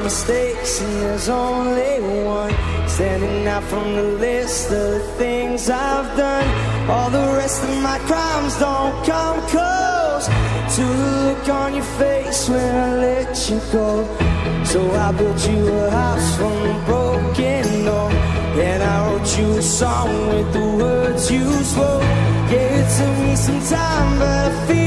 mistakes, and there's only one standing out from the list of the things I've done. All the rest of my crimes don't come close to the look on your face when I let you go. So I built you a house from a broken door, and I wrote you a song with the words you spoke. Yeah, it took me some time, but I feel